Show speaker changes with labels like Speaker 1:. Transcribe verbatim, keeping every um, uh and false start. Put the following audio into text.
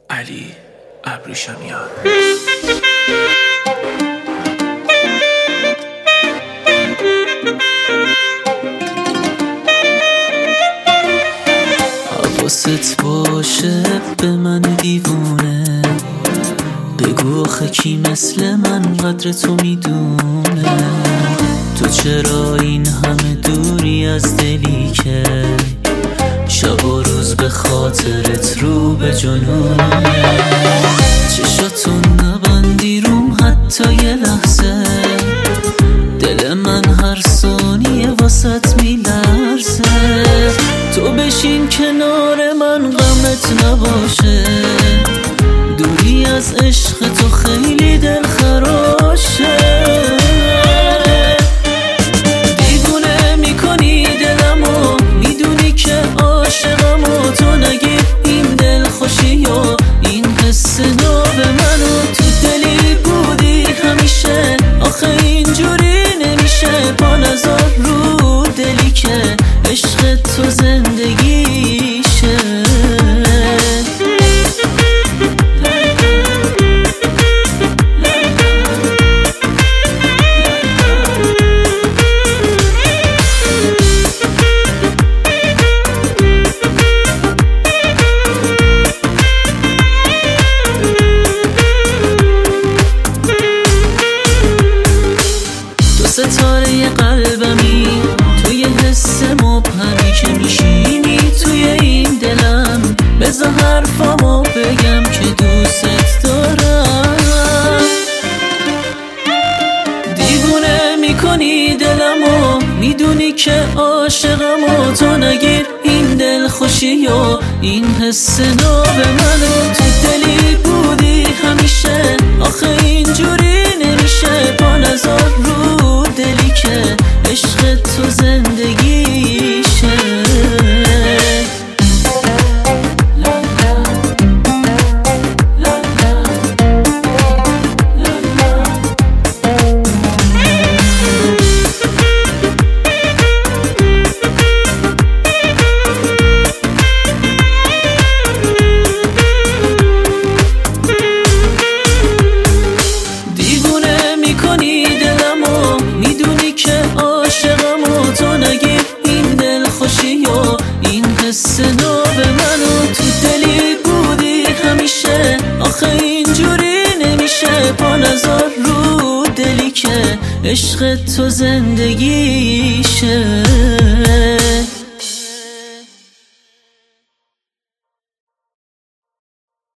Speaker 1: علی ابریشمیان.
Speaker 2: حواست باشه به من دیوونه، بگو آخه کی مثل من قدر تو میدونه. تو چرا این همه دوری از دلی که شب و روز به خاطرت رو به جنونه. چشاتون نبندی روم حتی یه لحظه، دل من هر ثانیه واسط میلرزه. تو بشین کنار من غمت نباشه، دوری از عشق تو خیلی دل خراشه. دیوونه میکنی دلمو، میدونی که عاشقم و تو نگیر این دل خوشی و این حس ناب منو. تو دلی بودی همیشه، آخه اینجوری نمیشه. پا نذار رو دلی که عشق تو زندگیشه. ستاره قلبمی، تو یه حس مبهمی که میشینی توی این دلم. بذار حرفامو بگم که دوست دارم. دیوونه میکنی دلمو، میدونی که عاشقم و تو نگیر این دل خوشی و این حس ناب منو. تو دلی بودی همیشه، آخه اینجوری نمیشه. پا نذار رو دلی که عشق تو زندگیشه. این حس ناب منو. تو دلی بودی همیشه، آخه اینجوری نمیشه. پا نذار رو دلی که عشق تو زندگیشه.